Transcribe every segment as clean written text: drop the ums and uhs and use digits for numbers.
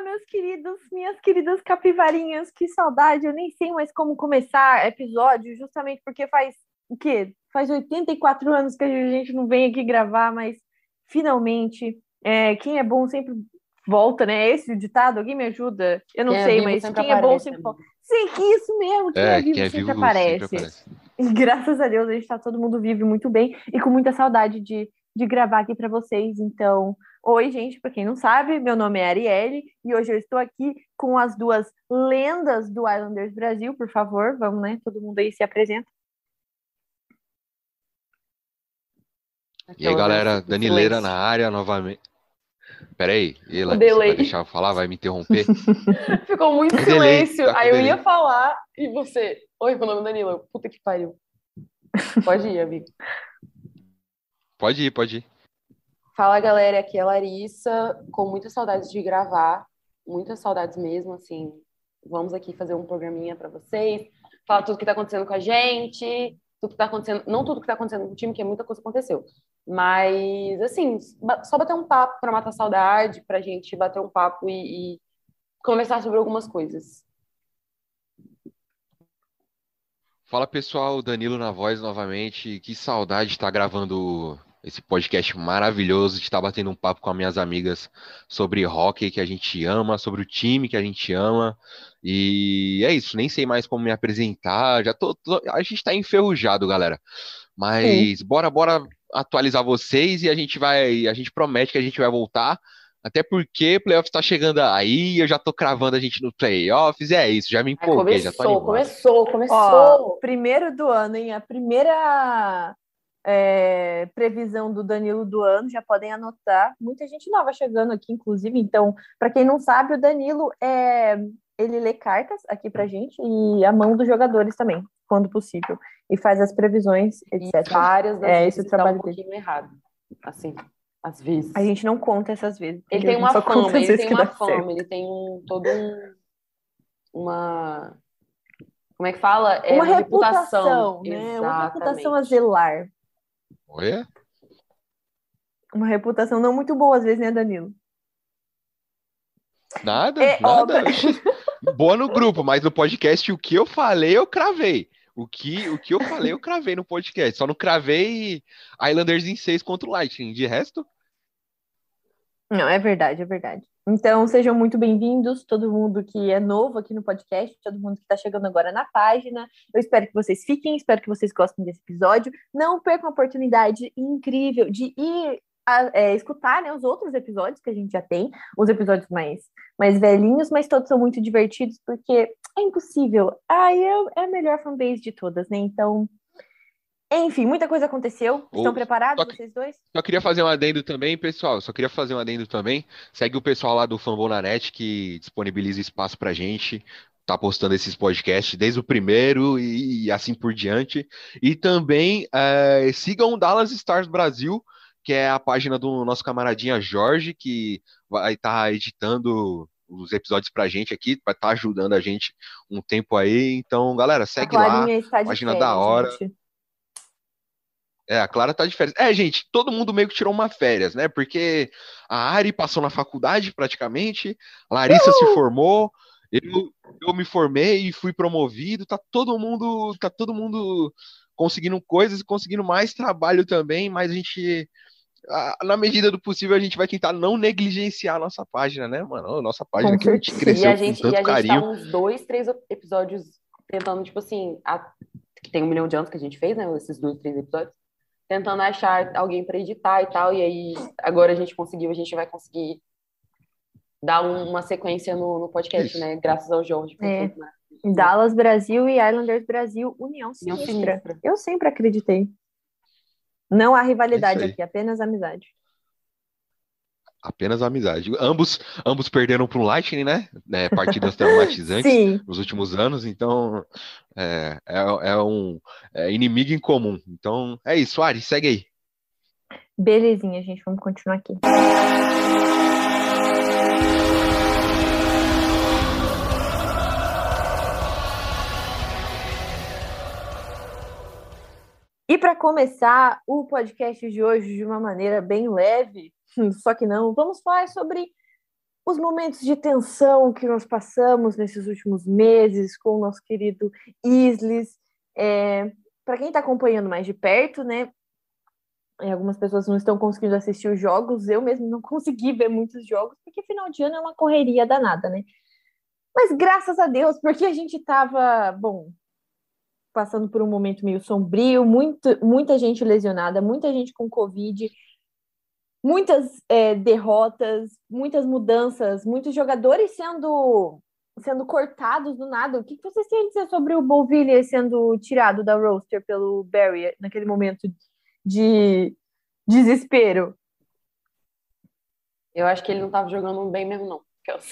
meus queridos, minhas queridas capivarinhas, que saudade, eu nem sei mais como começar episódio, justamente porque faz o quê? Faz 84 anos que a gente não vem aqui gravar, mas finalmente, quem é bom sempre volta, né? Esse o ditado, alguém me ajuda? Eu não sei, mas quem é bom sempre volta. Sim, que isso mesmo, quem é vivo sempre aparece. E graças a Deus a gente tá todo mundo vivo e muito bem, e com muita saudade de gravar aqui para vocês, então... Oi, gente, para quem não sabe, meu nome é Arielle e hoje eu estou aqui com as duas lendas do Islanders Brasil, por favor, vamos, né? Todo mundo aí se apresenta. E aí, galera, Danileira na área novamente. Peraí, você vai deixar eu falar? Vai me interromper? Ficou muito silêncio, aí eu ia falar e você... Oi, meu nome é Danilo. Puta que pariu. Pode ir, amigo. Pode ir. Fala, galera, aqui é a Larissa, com muitas saudades de gravar, muitas saudades mesmo, assim, vamos aqui fazer um programinha pra vocês, falar tudo que tá acontecendo com a gente, tudo que tá acontecendo, não tudo que tá acontecendo com o time, que muita coisa aconteceu, mas, assim, só bater um papo pra matar a saudade, pra gente bater um papo e conversar sobre algumas coisas. Fala, pessoal, Danilo na voz novamente, que saudade de estar gravando esse podcast maravilhoso, de estar batendo um papo com as minhas amigas sobre hockey que a gente ama, sobre o time que a gente ama. E é isso, nem sei mais como me apresentar. A gente tá enferrujado, galera. Mas bora atualizar vocês e a gente promete que a gente vai voltar. Até porque o playoffs tá chegando aí, eu já tô cravando a gente no playoffs, e é isso, já me empolguei, já tô animado. Começou. Ó, primeiro do ano, hein? A primeira previsão do Danilo do ano, já podem anotar. Muita gente nova chegando aqui, inclusive. Então, para quem não sabe, o Danilo ele lê cartas aqui pra gente e a mão dos jogadores também, quando possível. E faz as previsões, etc. E várias das vezes esse é o trabalho um pouquinho dele. Errado. Assim, às vezes. A gente não conta essas vezes. Ele tem uma fama, ele tem uma... Como é que fala? Uma reputação, né? Exatamente. Uma reputação a zelar. Olha? Uma reputação não muito boa, às vezes, né, Danilo? Nada. Boa no grupo, mas no podcast o que eu falei, eu cravei. O que eu falei, eu cravei no podcast. Só não cravei Islanders em 6 contra o Lightning. De resto... Não, é verdade. Então, sejam muito bem-vindos, todo mundo que é novo aqui no podcast, todo mundo que está chegando agora na página. Eu espero que vocês fiquem, espero que vocês gostem desse episódio. Não percam a oportunidade incrível de ir escutar, né, os outros episódios que a gente já tem, os episódios mais velhinhos, mas todos são muito divertidos, porque é impossível. É a melhor fanbase de todas, né? Então... Enfim, muita coisa aconteceu. Estão preparados, vocês dois? Só queria fazer um adendo também, pessoal. Segue o pessoal lá do Fambonanet, que disponibiliza espaço pra gente. Tá postando esses podcasts desde o primeiro e assim por diante. E também sigam o Dallas Stars Brasil, que é a página do nosso camaradinha Jorge, que vai estar editando os episódios pra gente aqui, vai estar ajudando a gente um tempo aí. Então, galera, segue lá. Página da hora. Gente. A Clara tá de férias. Gente, todo mundo meio que tirou uma férias, né? Porque a Ari passou na faculdade praticamente, a Larissa se formou, eu me formei e fui promovido, tá todo mundo conseguindo coisas e conseguindo mais trabalho também, mas a gente, na medida do possível, a gente vai tentar não negligenciar a nossa página, né, mano? Nossa página que a gente cresceu com tanto carinho. Tá uns 2, 3 episódios tentando, tipo assim, que tem 1 milhão de anos que a gente fez, né? Esses 2, 3 episódios. Tentando achar alguém para editar e tal, e aí agora a gente vai conseguir dar uma sequência no podcast, né? Graças ao Jorge. Dallas Brasil e Islanders Brasil, União Sinistra. Eu sempre acreditei. Não há rivalidade aqui, apenas amizade. Apenas amizade. Ambos perderam para o Lightning, né? Partidas traumatizantes nos últimos anos, então é um inimigo em comum. Então é isso, Ari, segue aí. Belezinha, gente, vamos continuar aqui. E para começar o podcast de hoje de uma maneira bem leve, só que não, vamos falar sobre os momentos de tensão que nós passamos nesses últimos meses com o nosso querido Isles. Para quem está acompanhando mais de perto, né? Algumas pessoas não estão conseguindo assistir os jogos, eu mesmo não consegui ver muitos jogos, porque final de ano é uma correria danada, né? Mas graças a Deus, porque a gente estava, bom, passando por um momento meio sombrio, muita gente lesionada, muita gente com Covid, muitas derrotas, muitas mudanças, muitos jogadores sendo cortados do nada. O que vocês têm a dizer sobre o Beauvillier sendo tirado da roster pelo Barry naquele momento de desespero? Eu acho que ele não estava jogando bem mesmo, não.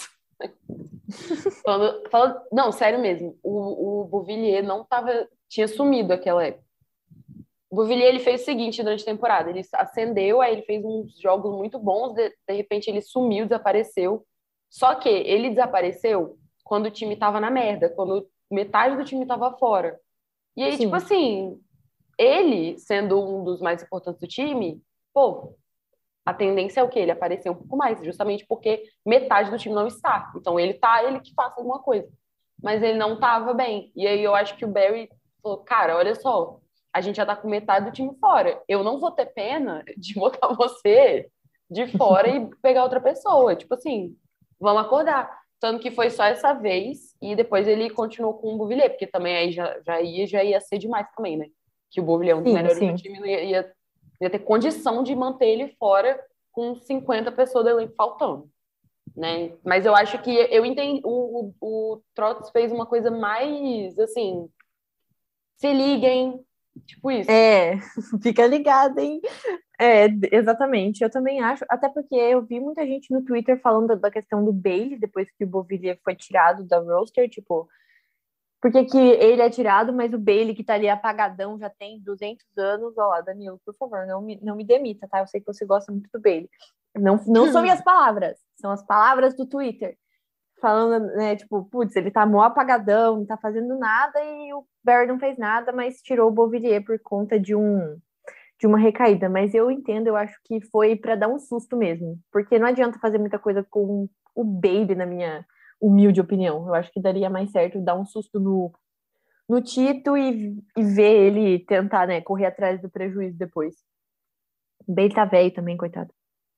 Não, sério mesmo. O Beauvillier não tava, tinha sumido aquela época. O Beauvillier, ele fez o seguinte durante a temporada. Ele ascendeu, aí ele fez uns jogos muito bons, de repente ele sumiu, desapareceu. Só que ele desapareceu quando o time tava na merda, quando metade do time tava fora. E aí, Sim. tipo assim, ele, sendo um dos mais importantes do time, pô, a tendência é o quê? Ele aparecer um pouco mais, justamente porque metade do time não está. Então ele tá, ele que faça alguma coisa. Mas ele não tava bem. E aí eu acho que o Barry falou, cara, olha só, a gente já tá com metade do time fora. Eu não vou ter pena de botar você de fora e pegar outra pessoa. Tipo assim, vamos acordar. Tanto que foi só essa vez e depois ele continuou com o Beauvillier, porque também aí já ia ser demais também, né? Que o Beauvillier é um dos melhores do time, ia ter condição de manter ele fora com 50 pessoas do elenco faltando, né? Mas eu acho que eu entendi, o Trotz fez uma coisa mais, assim, se liguem, tipo isso. Fica ligado, hein? Exatamente, eu também acho, até porque eu vi muita gente no Twitter falando da questão do Bailey, depois que o Beauvillier foi tirado da roster, tipo, por que ele é tirado, mas o Bailey, que tá ali apagadão, já tem 200 anos. Ó, Danilo, por favor, não me demita, tá? Eu sei que você gosta muito do Bailey. Não são minhas palavras, são as palavras do Twitter. Falando, né, tipo, putz, ele tá mó apagadão, não tá fazendo nada, e o Barry não fez nada, mas tirou o Beauvillier por conta de uma recaída. Mas eu entendo, eu acho que foi para dar um susto mesmo, porque não adianta fazer muita coisa com o Bailey, na minha humilde opinião. Eu acho que daria mais certo dar um susto no Tito e ver ele tentar, né, correr atrás do prejuízo depois. O Bailey tá velho também, coitado.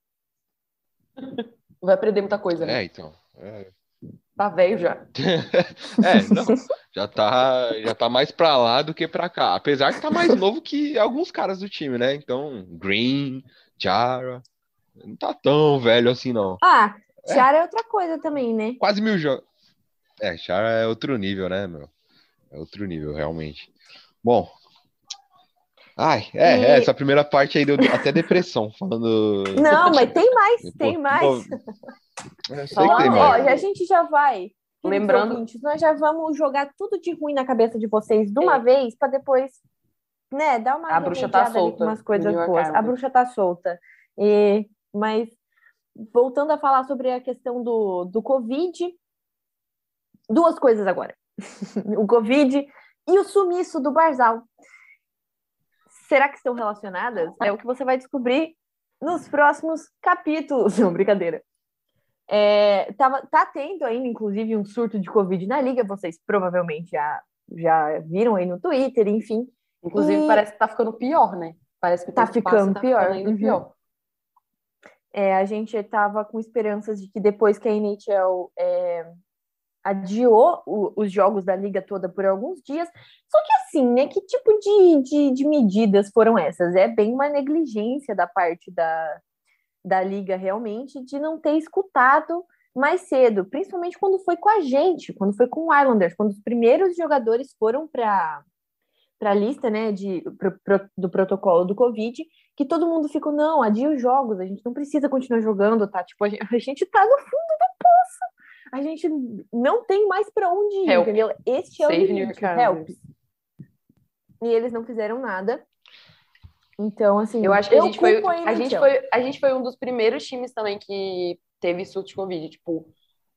Vai aprender muita coisa, né? Então. Tá velho já. Não. Já tá mais pra lá do que pra cá. Apesar que tá mais novo que alguns caras do time, né? Então, Green, Chara, não tá tão velho assim, não. Chara é outra coisa também, né? Quase 1000 jogos. Chara é outro nível, né, meu? É outro nível, realmente. Bom. Essa primeira parte aí deu até depressão, falando... Não, mas tem mais. Eu sei que tem mais. A gente já vai. Lembrando, ouvintes, nós já vamos jogar tudo de ruim na cabeça de vocês de uma vez, para depois, né, dar uma a bruxa tá solta, com umas coisas boas. A bruxa tá solta. Mas voltando a falar sobre a questão do Covid, duas coisas agora. O Covid e o sumiço do Barzal. Será que estão relacionadas? É o que você vai descobrir nos próximos capítulos. Não, brincadeira. Tá tendo ainda, inclusive, um surto de Covid na Liga. Vocês provavelmente já viram aí no Twitter, enfim. Inclusive, parece que tá ficando pior, né? Parece que tá ficando pior. Ainda pior. A gente estava com esperanças de que depois que a NHL adiou os jogos da liga toda por alguns dias, só que assim, né, que tipo de medidas foram essas? É bem uma negligência da parte da liga realmente de não ter escutado mais cedo, principalmente quando foi com a gente, quando foi com o Islanders, quando os primeiros jogadores foram para a lista, né, do protocolo do Covid, que todo mundo ficou, não, adia os jogos, a gente não precisa continuar jogando, tá? Tipo, a gente tá no fundo do poço, a gente não tem mais para onde ir, entendeu? Este é o limite, help. E eles não fizeram nada. Então, assim, eu acho que a gente foi um dos primeiros times também que teve surto de Covid, tipo,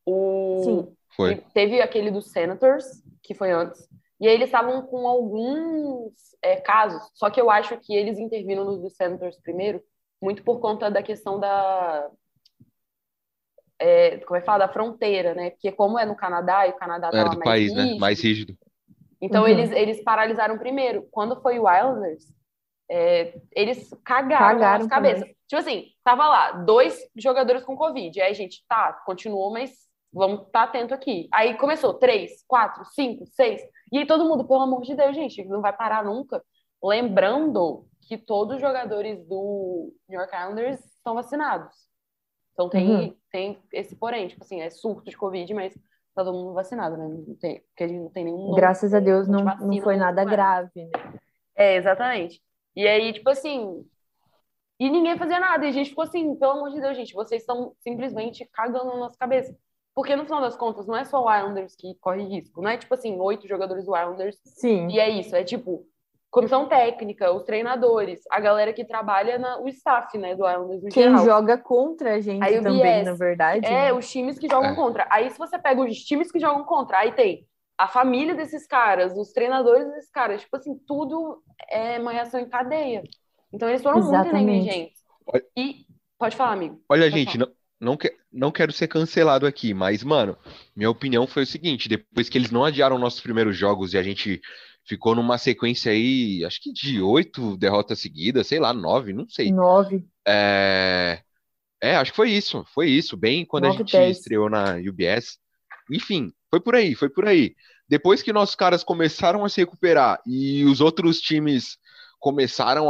teve aquele dos Senators, que foi antes, e aí eles estavam com alguns casos, só que eu acho que eles interviram nos dos Senators primeiro, muito por conta da questão como é que fala? Da fronteira, né? Porque como é no Canadá, e o Canadá tá É lá do mais país, né? rígido, Mais rígido. então Uhum. eles paralisaram primeiro. Quando foi o Islanders, eles cagaram na nossa Cagaram cabeça. também. Tipo assim, tava lá, 2 jogadores com Covid. Aí a gente, tá, continuou, mas vamos estar atento aqui. Aí começou 3, 4, 5, 6. E aí todo mundo, pelo amor de Deus, gente, não vai parar nunca. Lembrando que todos os jogadores do New York Islanders estão vacinados. Então Uhum. tem esse porém, tipo assim, é surto de Covid, mas tá todo mundo vacinado, né? Não tem, porque a gente não tem nenhum Graças a Deus monte de não vacina foi nada no Islanders. grave, né? Exatamente. E aí, tipo assim, e ninguém fazia nada. E a gente ficou assim, pelo amor de Deus, gente, vocês estão simplesmente cagando na nossa cabeça. Porque no final das contas, não é só o Islanders que corre risco. Não é tipo assim, 8 jogadores do Islanders Sim. e é isso. É tipo, comissão técnica, os treinadores, a galera que trabalha, o staff, né, do Islanders no Quem geral. joga contra a gente Aí o também, na BS, verdade, né? os times que jogam É. contra. Aí se você pega os times que jogam contra, aí tem a família desses caras, os treinadores desses caras, tipo assim, tudo é uma reação em cadeia. Então eles foram muito Exatamente. negligentes. E pode falar, amigo. Olha, Pode gente, falar. não quero ser cancelado aqui, mas, mano, minha opinião foi o seguinte: depois que eles não adiaram nossos primeiros jogos e a gente ficou numa sequência aí, acho que de 8 derrotas seguidas, sei lá, 9, não sei. 9, É, acho que foi isso, bem quando a 9, gente 10. estreou na UBS. Enfim, foi por aí, foi por aí. Depois que nossos caras começaram a se recuperar e os outros times começaram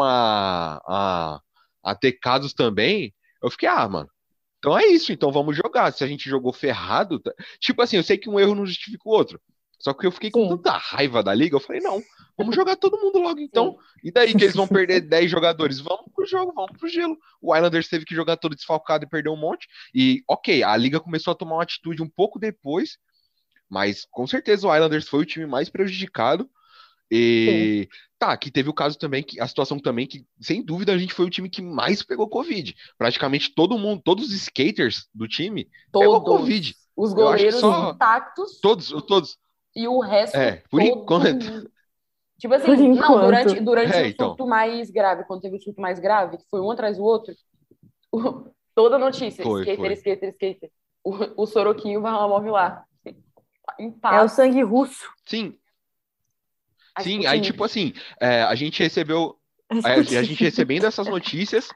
a ter casos também, eu fiquei, mano. Então é isso, então vamos jogar. Se a gente jogou ferrado, tipo assim, eu sei que um erro não justifica o outro. Só que eu fiquei com Sim. tanta raiva da liga, eu falei, não, vamos jogar todo mundo logo então. Sim. E daí que eles vão perder 10 jogadores? Vamos pro jogo, vamos pro gelo. O Islanders teve que jogar todo desfalcado e perdeu um monte. E, ok, a liga começou a tomar uma atitude um pouco depois, mas com certeza o Islanders foi o time mais prejudicado. Sim. E tá, que teve o caso também, que a situação também que, sem dúvida, a gente foi o time que mais pegou Covid. Praticamente todo mundo, todos os skaters do time pegou Covid. Todos. Os Eu acho que goleiros Sim. só intactos todos. e o resto, Por todo enquanto. mundo. Tipo Por assim, não, enquanto. durante o Então. surto mais grave, quando teve o surto mais grave, que foi um atrás do outro, toda notícia, skater, Foi. skater, skater. O Soroquinho vai lá, morre lá. Em É o paz. sangue russo. Sim, A sim. Aí, tipo Sputnik. assim, a gente recebeu. É A gente Sputnik. recebendo essas notícias.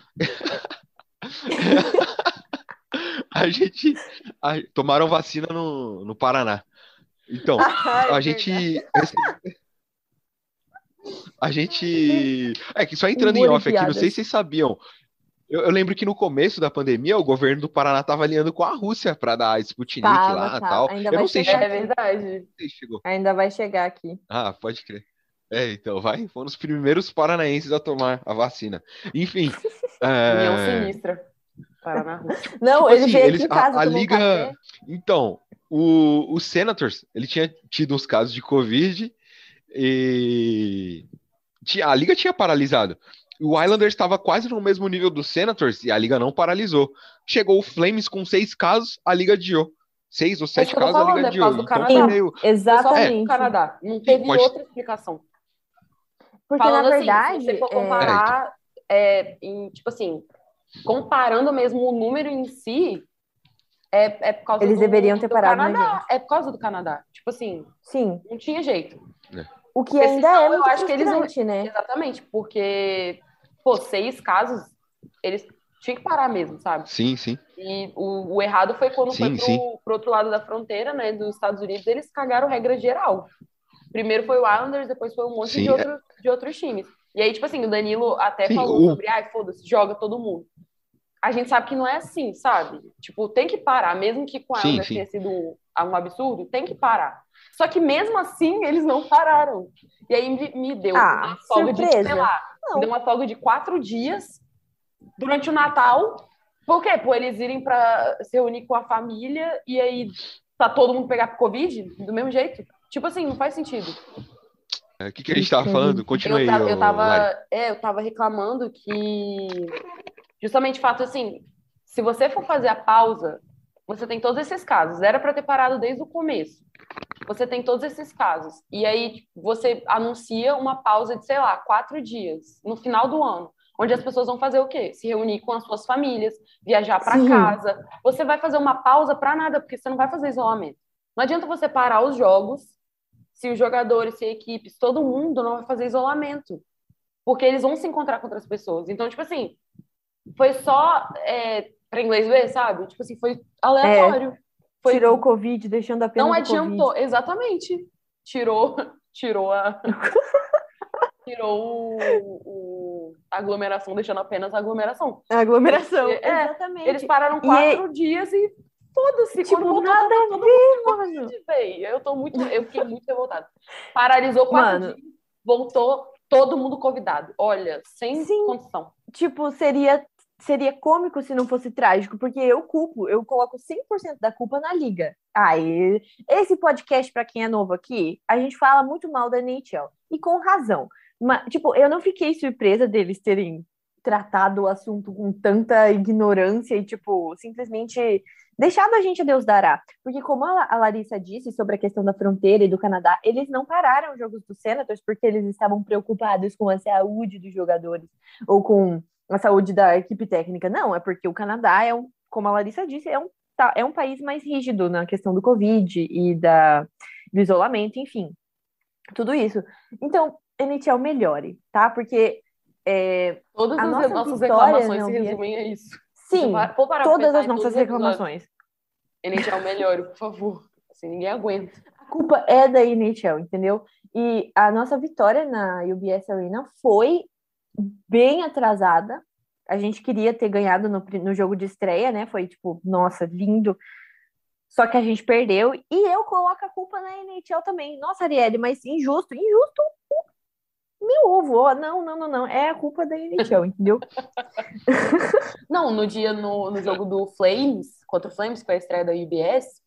A gente. Tomaram vacina no Paraná. Então, É a verdade. gente. A gente. É que só entrando em Humor e off aqui, não sei piadas. se vocês sabiam. Eu lembro que no começo da pandemia, o governo do Paraná tava alinhando com a Rússia para dar Sputnik lá e Tava. tal. Ainda Eu vai não sei chegar se É aqui. verdade. chegou. Ainda vai chegar aqui. Pode crer. Então, vai. Foram os primeiros paranaenses a tomar a vacina. Enfim. União é, Sinistra. Paraná Rússia. Não, Tipo ele assim, veio aqui eles. em casa A tomar um liga. café. Então, o Senators, ele tinha tido uns casos de Covid e. A liga tinha paralisado. O Islanders estava quase no mesmo nível do Senators e a liga não paralisou. Chegou o Flames com 6 casos, a liga adiou. 6 ou É isso 7 que eu tô casos, a liga falando, é por causa adiou. do Então foi Canadá. Sim, meio. Foi só por causa É, do exatamente. Canadá. Não sim, teve pode. outra explicação. Porque, na Falando assim, se você verdade, for Então. comparar, tipo assim, comparando mesmo o número em si, é por causa eles deveriam ter do parado na Canadá. gente. É por causa do Canadá. Tipo assim, Sim. não tinha jeito. É. O que Porque ainda é senão eu muito acho que eles não. frustrante, né? Exatamente, porque, pô, 6 casos, eles tinham que parar mesmo, sabe? Sim, sim. E o errado foi quando foi Sim, sim. pro outro lado da fronteira, né, dos Estados Unidos, eles cagaram regra geral. Primeiro foi o Islanders, depois foi um monte Sim, de outros times. E aí, tipo assim, o Danilo até sim. falou sobre, foda-se, joga todo mundo. A gente sabe que não é assim, sabe? Tipo, tem que parar, mesmo que com o Sim, Islanders sim. tenha sido um absurdo, tem que parar. Só que mesmo assim, eles não pararam. E aí me deu uma folga de, sei surpresa. lá, me deu Não. uma folga de 4 dias durante o Natal. Por quê? Por eles irem pra se reunir com a família e aí tá todo mundo pegar Covid do mesmo jeito. Tipo assim, não faz sentido. O que a gente tava falando? Continua aí, Lari. Eu tava reclamando que justamente o fato assim, se você for fazer a pausa, você tem todos esses casos. Era para ter parado desde o começo. Você tem todos esses casos. E aí você anuncia uma pausa de, sei lá, 4 dias no final do ano, onde as pessoas vão fazer o quê? Se reunir com as suas famílias, viajar para Sim. casa. Você vai fazer uma pausa para nada, porque você não vai fazer isolamento. Não adianta você parar os jogos se os jogadores, se a equipe, se todo mundo não vai fazer isolamento. Porque eles vão se encontrar com outras pessoas. Então, tipo assim, foi só para inglês ver, sabe? Tipo assim, foi aleatório. Tirou o Covid, deixando apenas Não o adiantou, Covid. exatamente. Tirou a aglomeração, deixando apenas a aglomeração. A aglomeração, É, exatamente. Eles pararam 4 dias e foda-se. Tipo, Quando voltou, nada tava a todo ver, mundo mano. Covid, véi. Eu fiquei muito revoltada. Paralisou 4 Mano. dias, voltou todo mundo convidado. Olha, sem Sim. condição. Tipo, seria cômico se não fosse trágico, porque eu coloco 100% da culpa na liga. Esse podcast, pra quem é novo aqui, a gente fala muito mal da NHL, e com razão. Mas, tipo, eu não fiquei surpresa deles terem tratado o assunto com tanta ignorância e, tipo, simplesmente deixado a gente a Deus dará. Porque como a Larissa disse sobre a questão da fronteira e do Canadá, eles não pararam os jogos dos Senators porque eles estavam preocupados com a saúde dos jogadores ou com a saúde da equipe técnica. Não, é porque o Canadá como a Larissa disse, é um país mais rígido na questão do Covid e do isolamento, enfim, tudo isso. Então, NHL melhore, tá? Porque Todas a as nossa nossas vitória reclamações não se via- resumem a isso. Sim, Vou parar pra todas pensar as em nossas todos os episódios. reclamações. NHL melhore, por favor. Assim, ninguém aguenta. A culpa é da NHL, entendeu? E a nossa vitória na UBS Arena foi bem atrasada. A gente queria ter ganhado no jogo de estreia, né? Foi tipo, nossa, lindo. Só que a gente perdeu. E eu coloco a culpa na NHL também. Nossa, Arielle, mas injusto. Injusto meu ovo. Ó, não. É a culpa da NHL, entendeu? Não, no jogo do Flames, contra o Flames, que foi a estreia da UBS,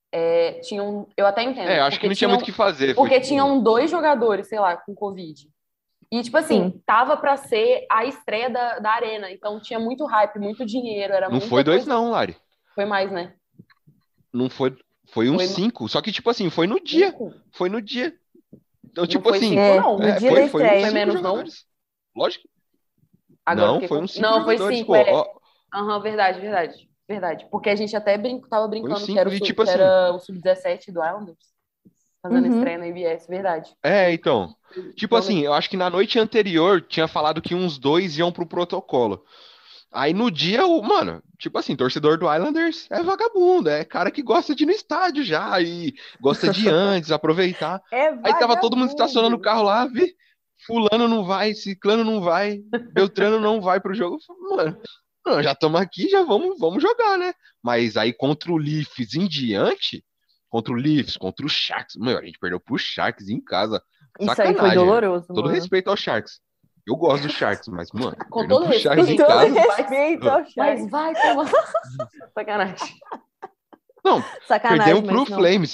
eu até entendo. Acho que não tinha muito o que fazer. Porque foi, tipo, tinham 2 jogadores, sei lá, com Covid. E, tipo assim, Sim. tava pra ser a estreia da Arena. Então tinha muito hype, muito dinheiro. Era Não muita foi 2 coisa. não, Lari. Foi mais, né? Não foi. Foi uns 5. Só que, tipo assim, foi no dia. 5? Foi no dia. Então, Não tipo foi assim. 5, não. No dia da foi uns estreia. 5 menos, jogadores. Lógico. Agora eu Não, fiquei foi com- uns 5 Não, foi jogadores, 5, pô. Ó, Aham, verdade. Porque a gente até tava foi uns brincando que 5 era e, que tipo assim. era o Sub-17 do Islanders. Fazendo Uhum. estreia na IBS, verdade. Então. Tipo assim, eu acho que na noite anterior tinha falado que uns 2 iam pro protocolo. Aí no dia, mano, tipo assim, torcedor do Islanders é vagabundo, é cara que gosta de ir no estádio já e gosta de ir antes, aproveitar. Aí tava todo mundo estacionando o carro lá, vi, fulano não vai, ciclano não vai, Beltrano não vai pro jogo. Eu falei, mano, não, já estamos aqui, já vamos jogar, né? Mas aí contra o Leafs em diante, contra o Leafs, contra o Sharks, meu, a gente perdeu pro Sharks em casa. Isso aí foi Sacanagem. doloroso, Todo mano. respeito ao Sharks. Eu gosto do Sharks, mas, mano, Com perdeu todo pro Sharks respeito, em Com todo casa. respeito ao Mas Sharks. vai tomar. Sacanagem. Não, Sacanagem, perdemos pro mas não. Flames.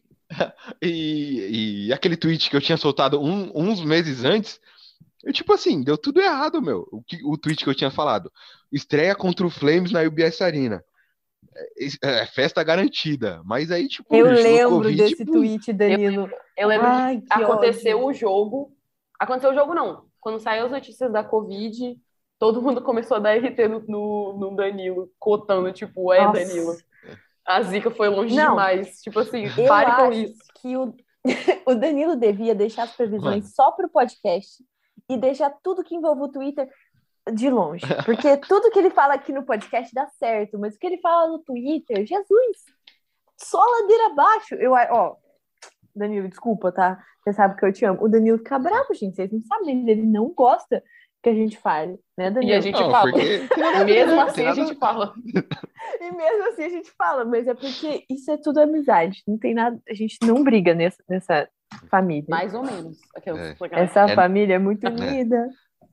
E aquele tweet que eu tinha soltado uns meses antes, tipo assim, deu tudo errado, meu. O tweet que eu tinha falado. Estreia contra o Flames na UBS Arena. Festa garantida. Mas aí, tipo, Eu bicho, no lembro Covid, desse tipo, tweet, Danilo. Eu lembro Ai, que que aconteceu ódio. o jogo. Aconteceu o jogo, não. Quando saiu as notícias da Covid, todo mundo começou a dar RT no Danilo, cotando, tipo, Nossa. Danilo. A zica foi longe Não. demais. Tipo assim, Eu pare com acho isso. que o Danilo devia deixar as previsões Mano. só pro podcast e deixar tudo que envolve o Twitter de longe. Porque tudo que ele fala aqui no podcast dá certo, mas o que ele fala no Twitter, Jesus, só ladeira abaixo. Danilo, desculpa, tá? Você sabe que eu te amo. O Danilo fica bravo, gente. Vocês não sabem, mas ele não gosta que a gente fale, né, Danilo? E a gente Não, fala. porque- Mesmo Tem assim, a nada- gente fala. E mesmo assim a gente fala, mas é porque isso é tudo amizade. Não tem nada, a gente não briga nessa família. Mais ou menos. É. Essa É- família é muito unida.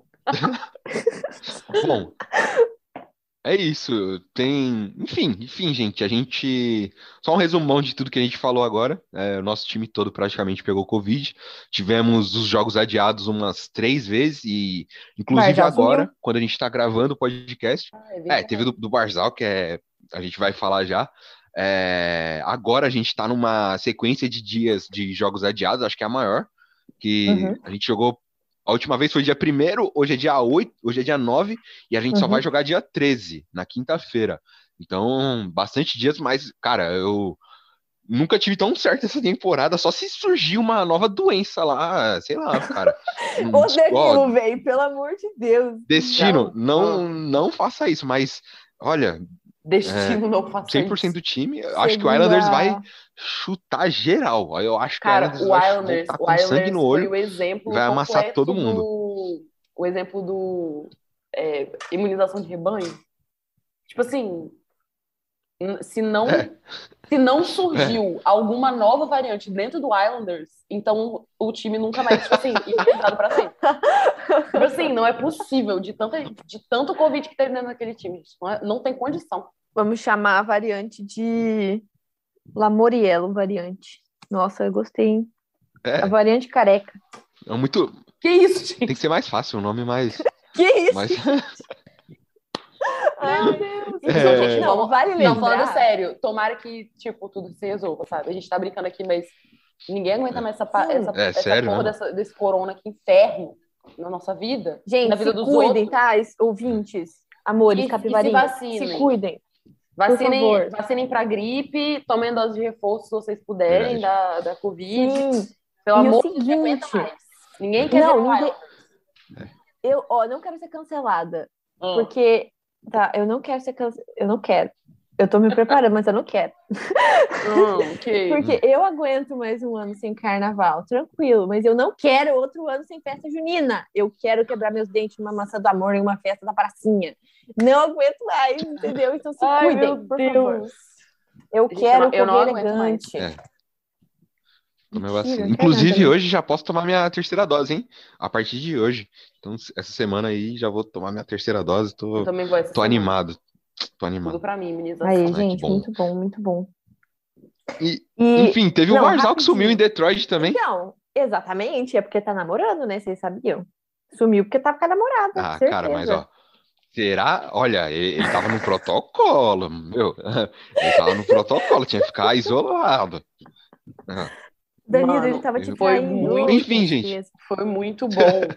Bom, é isso. Enfim, gente, a gente. Só um resumão de tudo que a gente falou agora. O nosso time todo praticamente pegou Covid. Tivemos os jogos adiados umas 3 vezes, e inclusive Barzal agora, sumiu. quando a gente tá gravando o podcast. Teve do Barzal, que a gente vai falar já. Agora a gente tá numa sequência de dias de jogos adiados, acho que é a maior. Que Uhum. a gente jogou A última vez foi dia 1º, hoje é dia 8, hoje é dia 9, e a gente só vai Uhum. jogar dia 13, na quinta-feira. Então, bastante dias, mas, cara, eu nunca tive tão certo essa temporada, só se surgir uma nova doença lá, sei lá, cara. Ô, Ó, Danilo, velho, pelo amor de Deus. destino, Não. não faça isso, mas, olha, Destino não faça 100% isso. do time, eu acho que o Segundo Islanders vai a... chutar geral. Eu acho que o Cara, Islanders vai voltar O com sangue Islanders no foi olho o e exemplo vai amassar completo todo mundo. o exemplo do imunização de rebanho. Tipo assim, se É, não é, surgiu alguma nova variante dentro do Islanders, então o time nunca vai, tipo assim, imunizado pra sempre. Tipo assim, não é possível de tanto Covid que teve dentro daquele time. Não tem condição. Vamos chamar a variante de Lamoriello variante. Nossa, eu gostei, hein? A é, variante careca. é muito. Que isso, Tem gente? que ser mais fácil, um nome mais. Que isso? mais... Meu Deus. Então, gente, Não, vale não, falando lembrar. sério, tomara que, tipo, tudo se resolva, sabe? A gente tá brincando aqui, mas ninguém aguenta mais essa sério porra mesmo? desse corona, que inferno na nossa vida, e na Gente, vida se dos cuidem, outros. tá? Ouvintes, amores, E se capivarinhas. Se vacinem. cuidem, por favor. Vacinem pra gripe, tomem dose de reforço se vocês puderem Verdade. da Covid. Sim. Pelo E o amor de Deus, ninguém aguenta seguinte, mais. Ninguém quer ver não, o ninguém. Islanders. Eu, não quero ser cancelada. Ah. Porque, tá, eu não quero ser cancelada. Eu não quero. Eu tô me preparando, mas eu não quero. Ok. Porque eu aguento mais um ano sem carnaval, tranquilo, mas eu não quero outro ano sem festa junina. Eu quero quebrar meus dentes numa maçã do amor em uma festa da pracinha. Não aguento mais, entendeu? Então se Ai, cuidem, meu por Deus. favor. Eu Gente, quero eu não correr aguento mais. elegante. Tomei Mentira, vacina. não quero nada, Inclusive, não. hoje já posso tomar minha terceira dose, hein? A partir de hoje. Então, essa semana aí já vou tomar minha terceira dose. Eu também vou essa Tô semana. animado. Tô Tudo animado. pra mim, imunização. Aí, Ai, que gente, bom. muito bom, muito bom. E, E, enfim, teve o não, Barzal que sumiu em rapidinho. Detroit também. Então, exatamente, é porque tá namorando, né? Vocês sabiam? Sumiu porque tá com a namorada, Ah, cara, mas certeza. ó. Será? Olha, ele tava no protocolo, meu. Ele tava no protocolo, tinha que ficar isolado. Ah, Danilo, ele Mano, tava te foi traindo. muito, Ô, enfim, gente. tristeza. foi muito bom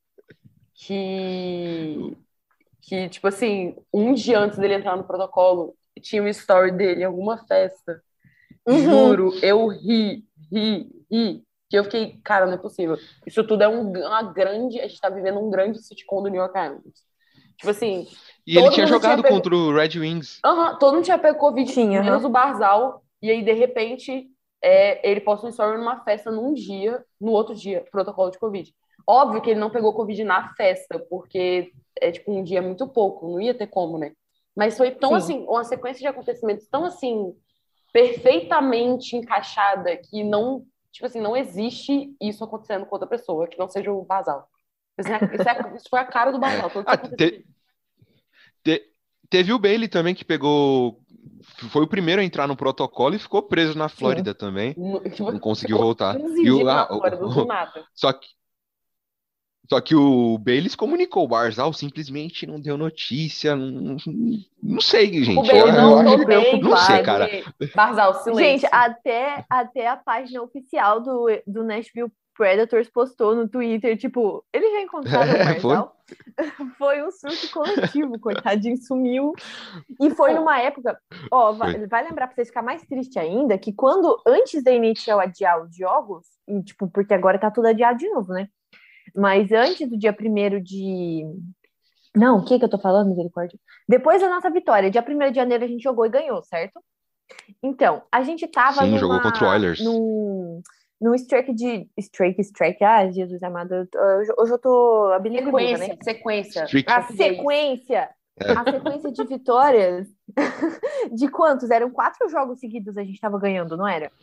que, tipo assim, um dia antes dele entrar no protocolo, tinha um story dele em alguma festa. Uhum. Juro, eu ri. Que eu fiquei, cara, não é possível. Isso tudo é uma grande. A gente tá vivendo um grande sitcom do New York Islanders. Tipo assim, E ele todo tinha mundo tinha jogado pego. contra o Red Wings. Todo mundo tinha pego Covid, Tinha, menos o Barzal. E aí, de repente, ele posta um story numa festa num dia, no outro dia, protocolo de Covid. Óbvio que ele não pegou Covid na festa, porque tipo um dia muito pouco, não ia ter como, né? Mas foi tão Sim. assim, uma sequência de acontecimentos tão assim, perfeitamente encaixada que não, tipo assim, não existe isso acontecendo com outra pessoa, que não seja o Barzal. Isso foi a cara do Barzal. Todo Ah, esse acontecimento. teve o Bailey também que pegou. Foi o primeiro a entrar no protocolo e ficou preso na Flórida também. Não conseguiu voltar. 15 E dias na Flórida, do nada. Só que o Bailey comunicou, o Barzal simplesmente não deu notícia. Não sei, gente. O Bailey Eu não acho tô que- bem. Não sei, cara. Barzal, silêncio. Gente, até a página oficial do Nashville Predators postou no Twitter, tipo, eles já encontraram o Foi. Barzal? Foi um surto coletivo, coitadinho, sumiu. E foi numa época, ó, vai lembrar pra vocês ficar mais triste ainda, que quando, antes da NHL adiar os jogos, e, tipo, porque agora tá tudo adiado de novo, né? Mas antes do dia 1º de... Não, o que eu tô falando, misericórdia? Depois da nossa vitória, dia 1º de janeiro a gente jogou e ganhou, certo? Então, a gente tava Sim, jogou contra o Oilers. num strike. Ah, Jesus amado, hoje eu tô habilidosa, né? Sequência. Streak. A sequência de vitórias de quantos? Eram 4 jogos seguidos a gente tava ganhando, não era?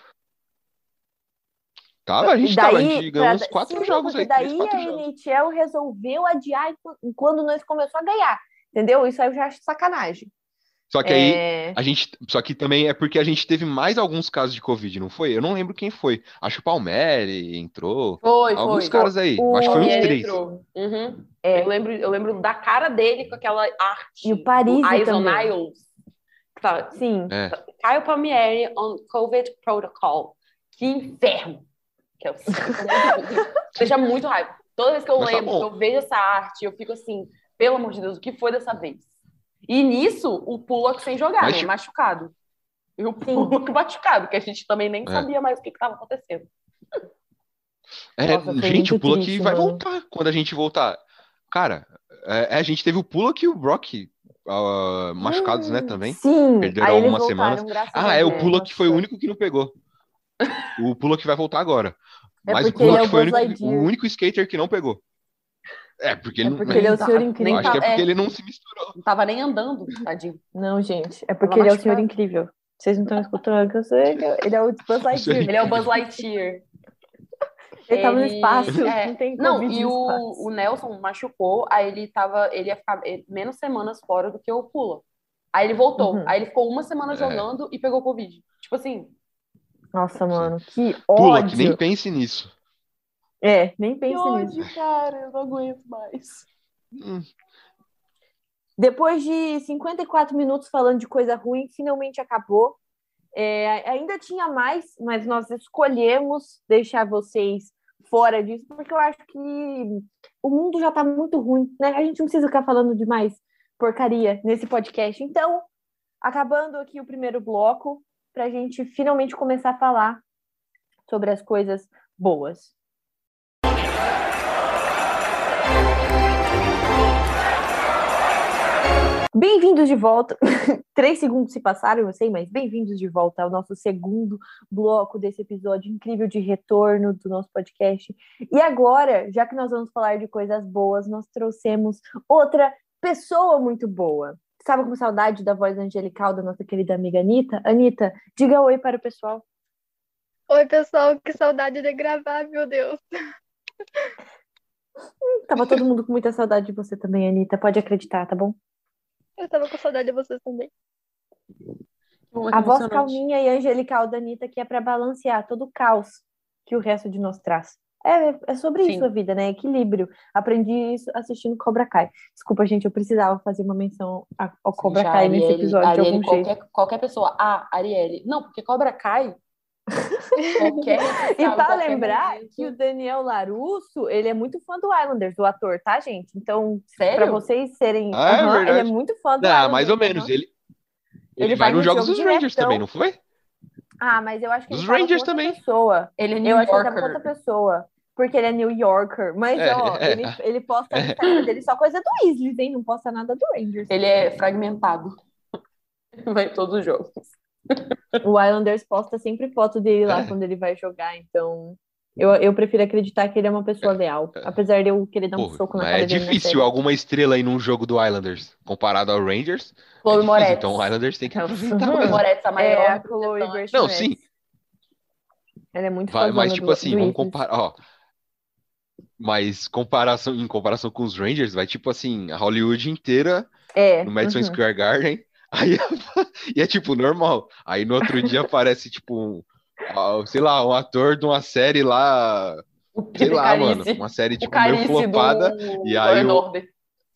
A gente ganhou uns 4 jogos porque aí. daí 3, 4 a jogos. NHL resolveu adiar quando nós começamos a ganhar, entendeu? Isso aí eu já acho sacanagem. Só que aí, só que também é porque a gente teve mais alguns casos de Covid, não foi? Eu não lembro quem foi. Acho que o Palmieri entrou. Alguns caras aí. Acho que foi uns 3. Entrou. Uhum. Eu lembro da cara dele com aquela arte. E o Paris Eyes on também. Isles. Tá. Sim. Caio Palmieri on COVID protocol. Que inferno. Que eu deixa muito raiva. Toda vez que eu Mas tá lembro, que bom. eu vejo essa arte, eu fico assim, pelo amor de Deus, o que foi dessa vez? E nisso, o Pullock sem jogar, Mas, né? tipo, Machucado. E o Sim. Pullock machucado, que a gente também nem é. sabia mais o que estava acontecendo. Nossa, foi Gente, o muito Pullock triste, vai mano. voltar quando a gente voltar. Cara, a gente teve o Pullock e o Brock machucados, né, também. Sim, Perderam aí eles algumas semanas. voltaram, graças a Ah, o Deus. Pullock foi o Nossa. único que não pegou. O Pullock vai voltar agora. É Mas o porque ele é Pullock o foi Buzz o Lightyear. único skater que não pegou. Porque É ele não. porque ele é o Senhor Nem Acho que Incrível. é porque ele não se misturou. não tava nem andando, tadinho. Não, gente, é Tava porque ele é o Senhor machucado. Incrível. Vocês não estão escutando que eu sei, ele é o Buzz O Senhor Lightyear. Ele é o Buzz Incrível. Lightyear. Ele tava no espaço, não É, tem não, Covid e no o espaço. Nelson machucou, aí ele ia ficar menos semanas fora do que o Pula. Aí ele voltou. Uhum. Aí ele ficou uma semana É, jogando e pegou Covid. Tipo assim, Nossa, sim. mano, que Pullock, nem ódio. pense nisso. É, nem que pense nisso. ódio, cara, eu não aguento mais. Hum, Depois de 54 minutos falando de coisa ruim, finalmente acabou. Ainda tinha mais, mas nós escolhemos deixar vocês fora disso, porque eu acho que o mundo já tá muito ruim, né? A gente não precisa ficar falando de mais porcaria nesse podcast. Então, acabando aqui o primeiro bloco, pra gente finalmente começar a falar sobre as coisas boas. Bem-vindos de volta. 3 segundos se passaram, eu sei, mas bem-vindos de volta ao nosso segundo bloco desse episódio incrível de retorno do nosso podcast. E agora, já que nós vamos falar de coisas boas, nós trouxemos outra pessoa muito boa. Estava com saudade da voz angelical da nossa querida amiga Anitta? Anitta, diga oi para o pessoal. Oi, pessoal, que saudade de gravar, meu Deus. Tava todo mundo com muita saudade de você também, Anitta. Pode acreditar, tá bom? Eu tava com saudade de vocês também. A voz calminha e angelical da Anitta que é para balancear todo o caos que o resto de nós traz. É sobre Sim. isso a vida, né? Equilíbrio. Aprendi isso assistindo Cobra Kai. Desculpa, gente, eu precisava fazer uma menção ao Cobra Já, Kai nesse Arielle, episódio de Arielle, algum jeito. qualquer pessoa. Ah, Arielle. Não, porque Cobra Kai. Qualquer E sabe, para qualquer lembrar momento. que o Daniel Larusso, ele é muito fã do Islanders, do ator, tá, gente? Então, Sério? para vocês serem... Ah, é Aham, ele é verdade. muito fã do Não, Islanders. mais ou menos. aham. Ele vai vai nos no jogos jogo dos Rangers diretão. também, não foi? Ah, mas eu acho que ele Dos tava Rangers com outra também. pessoa. Ele é New Eu acho que ele tava com Yorker. outra pessoa. Porque ele é New Yorker. Mas, ele posta no Instagram dele só coisa do Weasleys, hein? Não posta nada do Rangers. Ele é fragmentado. Vai em todos os jogos. O Islanders posta sempre foto dele lá quando ele vai jogar. Então, eu prefiro acreditar que ele é uma pessoa leal. Apesar de eu querer dar um Pô, soco na mas cara é dele na difícil série. alguma estrela aí num jogo do Islanders comparado ao Rangers. Chloe É difícil, Moretz. então o Islanders tem que aproveitar Chloe mesmo. Moretz, a maior É a Chloe representante. Grace Não, Moretz. sim. Ela é muito Mas fãzona tipo do assim, vamos Weasleys. comparar, ó. Mas em comparação com os Rangers, vai tipo assim, a Hollywood inteira no Madison Square Garden. Aí, e é tipo normal. Aí no outro dia aparece tipo sei lá, um ator de uma série lá, O sei Peter lá, Carice. mano, uma série O tipo meio Carice flopada. do E Law aí and Order.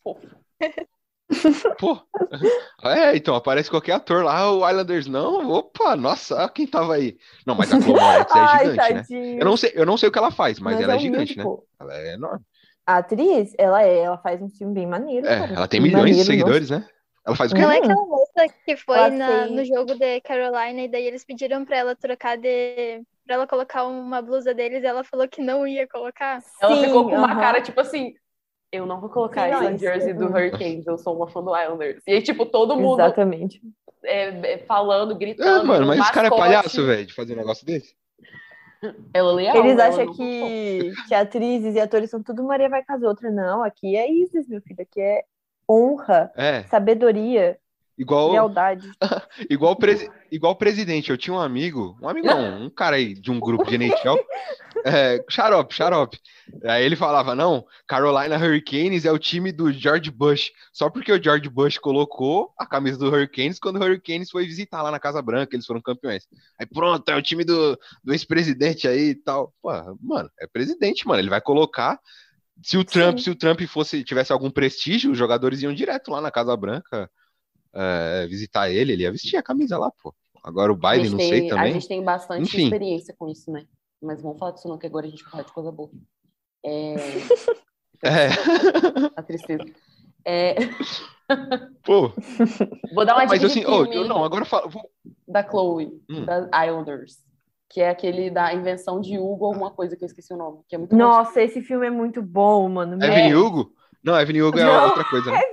pô, então aparece qualquer ator lá, o Islanders não, opa, nossa, olha quem tava aí. Não, mas a Chloe Moretz é Ai, gigante, né? tadinho. Eu não sei o que ela faz, mas ela é é gigante, né? pô. Ela é enorme. A atriz, ela faz um filme bem maneiro, cara. Ela tem Bem milhões de maneiro, seguidores, né? Ela faz o quê? Ela é aquela moça que foi Ela no jogo de Carolina e daí eles pediram pra ela trocar pra ela colocar uma blusa deles e ela falou que não ia colocar. Ela Sim, ficou com uma aham. cara tipo assim: eu não vou colocar Sim, essa não, jersey do Hurricanes, eu sou uma fã do Islanders. E aí, tipo, todo mundo Exatamente. falando, gritando. Mano, o mas esse cara é mascote, palhaço, velho, de fazer um negócio desse. Ela é leal, Eles ela acham não que atrizes e atores são tudo Maria vai com as outras. Não, aqui é Isis, meu filho. Aqui é honra, sabedoria, Igual, lealdade. igual presidente. Eu tinha um amigo não, um cara aí de um grupo de NHL, xarope. Aí ele falava, não, Carolina Hurricanes é o time do George Bush, só porque o George Bush colocou a camisa do Hurricanes quando o Hurricanes foi visitar lá na Casa Branca, eles foram campeões. Aí pronto, é o time do ex-presidente aí e tal. Pô, mano, é presidente, mano, ele vai colocar. Se o Trump tivesse algum prestígio, os jogadores iam direto lá na Casa Branca visitar ele ia vestir a camisa lá, pô. Agora o Biden, não sei também. A gente tem bastante Enfim. experiência com isso, né? Mas vamos falar disso não, que agora a gente vai falar de coisa boa. É, É. a tristeza. É, Pô, vou dar uma mas dica assim, de filme eu não, agora fala. da Chloe, Hum. das Islanders, que é aquele da invenção de Hugo, alguma coisa que eu esqueci o nome, que é muito bom. Nossa, esse filme é muito bom, mano. Evelyn Hugo? Não, Evelyn Hugo é Não, outra coisa, né?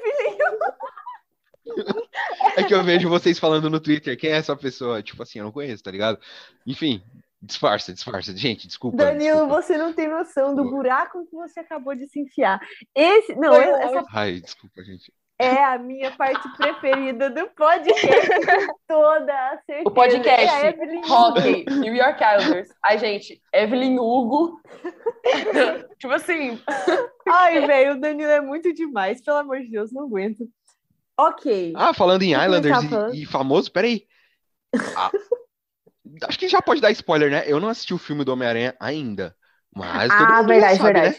É que eu vejo vocês falando no Twitter, quem é essa pessoa? Tipo assim, eu não conheço, tá ligado? Enfim, disfarça. Gente, desculpa. Danilo, você não tem noção do buraco que você acabou de se enfiar. Essa Ai, desculpa, gente. é a minha parte preferida do podcast, com toda a certeza. O podcast É a Evelyn Hockey, New York Islanders. Ai, gente, Evelyn Hugo. Tipo assim, Ai, velho, o Danilo é muito demais, pelo amor de Deus, não aguento. Ok. Ah, falando em O que que Islanders a gente tava falando? e famoso, peraí. Ah, acho que já pode dar spoiler, né? Eu não assisti o filme do Homem-Aranha ainda, mas todo mundo já sabe, né?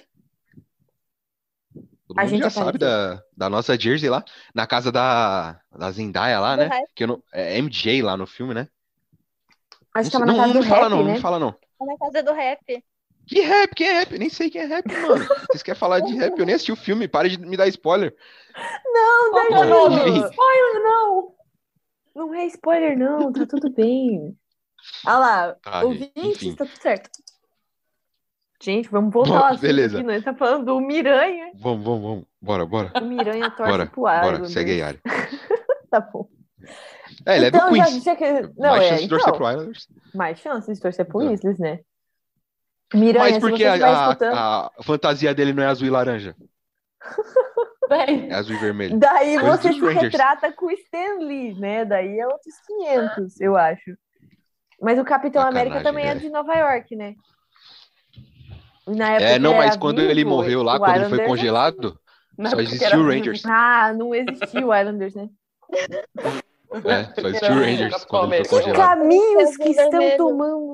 Todo A mundo gente já sabe apareceu. da nossa Jersey lá, na casa da Zendaya lá, Do né? hype. Que eu não, é MJ lá no filme, né? Acho que Não, tava na casa do não fala rap, não, né? não fala não. Tá na casa do rap. Que rap? Quem é rap? Nem sei quem é rap, mano. Vocês querem falar de rap? Eu nem assisti o filme, pare de me dar spoiler. Não, qual que é o Danilo, nome? Enfim. spoiler não. Não é spoiler não, tá tudo bem. Olha lá, Tá, ouvintes, enfim. tá tudo certo. Gente, vamos voltar ao assunto Beleza. aqui, nós tá falando do Miranha. Vamos. Bora. O Miranha torce Bora, pro bora. Islanders. Segue aí, Ari. Tá bom. É, ele é do Então, Queens. já que... Não, Mais é, chance de torcer então, pro Islanders. mais chances de torcer pro Então. Isles, né? Miranha, Mas se por você que estiver escutando... a fantasia dele não é azul e laranja? Bem, É azul e vermelho. Daí Coisa você dos se Rangers. retrata com o Stan Lee, né? Daí é outros 500, eu acho. Mas o Capitão América Sacanagem, também é é. de Nova York, né? E na época É, que não, ele mas era quando ele vivo, morreu lá, o quando ele foi Islanders é congelado, na só época que existia o era- Rangers. Ah, não existia o Islanders, né? É, só existia o Era Rangers Capitão quando ele foi América. Que congelado. caminhos que estão Vermelho. tomando.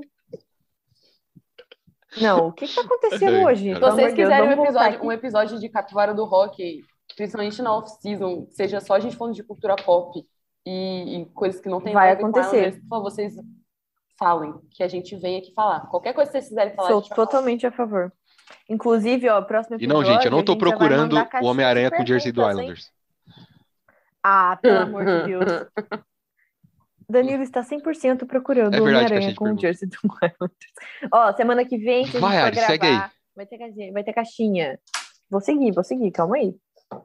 Não, o que tá acontecendo hoje? Se Se Pelo amor vocês de Deus, quiserem vamos voltar um aqui. episódio de Capivara do Rock, principalmente na off-season, seja só a gente falando de cultura pop e coisas que não tem Vai nada a ver com acontecer. Islanders, por favor, vocês falem, que a gente vem aqui falar. Qualquer coisa que vocês quiserem falar, a Sou gente vai falar. totalmente a favor. Inclusive, ó, próximo E episódio, não, gente, eu não tô a gente já vai procurando mandar o caixinha de Homem-Aranha com o jersey do perguntas, hein? Islanders. Ah, pelo amor de Deus. Danilo está 100% procurando É o verdade, Homem-Aranha caixinha de com o perguntas. jersey do Islanders. Ó, semana que vem, se a gente Vai, for Ari, segue gravar, aí. vai ter caixinha. Vou seguir, calma aí.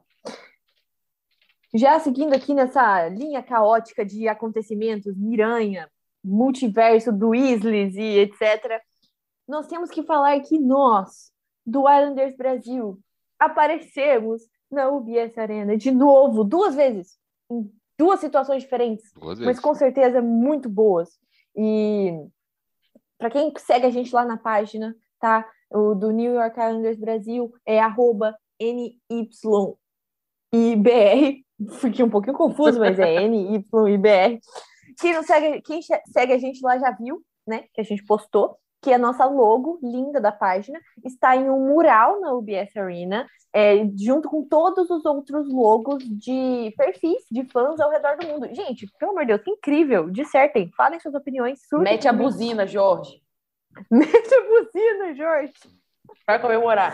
Já seguindo aqui nessa linha caótica de acontecimentos, Miranha, multiverso do Isles e etc., nós temos que falar que nós, do Islanders Brasil, aparecemos na UBS Arena de novo, 2 vezes, em 2 situações diferentes, Duas mas vezes. com certeza muito boas. E para quem segue a gente lá na página, tá? O do New York Islanders Brasil é @NYIBR. Fiquei um pouquinho confuso, mas é NYIBR. Quem segue a gente lá já viu, né? Que a gente postou, que a nossa logo linda da página está em um mural na UBS Arena, junto com todos os outros logos de perfis de fãs ao redor do mundo. Gente, pelo amor de Deus, que incrível! Dissertem, falem suas opiniões. surtem Mete a comigo. buzina, Jorge, Mete a buzina, Jorge. para comemorar.